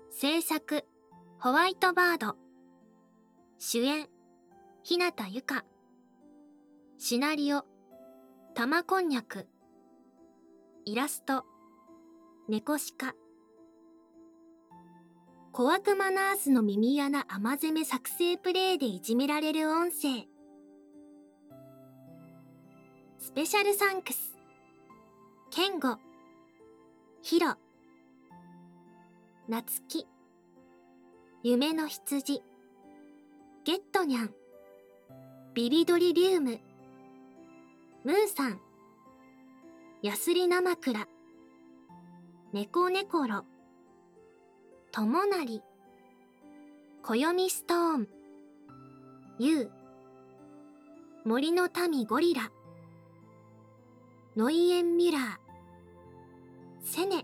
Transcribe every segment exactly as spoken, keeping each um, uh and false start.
制作ホワイトバード、主演日向ゆか、シナリオ玉こんにゃく、イラスト猫鹿。小悪魔ナースの耳穴甘攻め作成プレイでいじめられる音声。スペシャルサンクスケンゴ、ヒロ、ナツキ、夢の羊、ゲットニャン、ビビドリリウム、ムーさん、ヤスリナマクラ、ネコネコロ、トモナリ、コヨミストーン、ユウ、森の民ゴリラ、ノイエンミラー、セネ。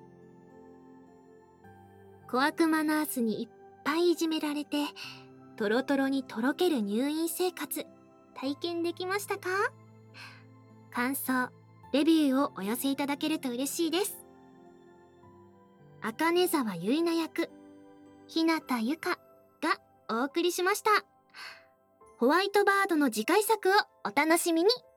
小悪魔ナースにいっぱいいじめられてトロトロにとろける入院生活、体験できましたか？感想、レビューをお寄せいただけると嬉しいです。茜沢ゆいな役日向ゆかがお送りしました。ホワイトバードの次回作をお楽しみに。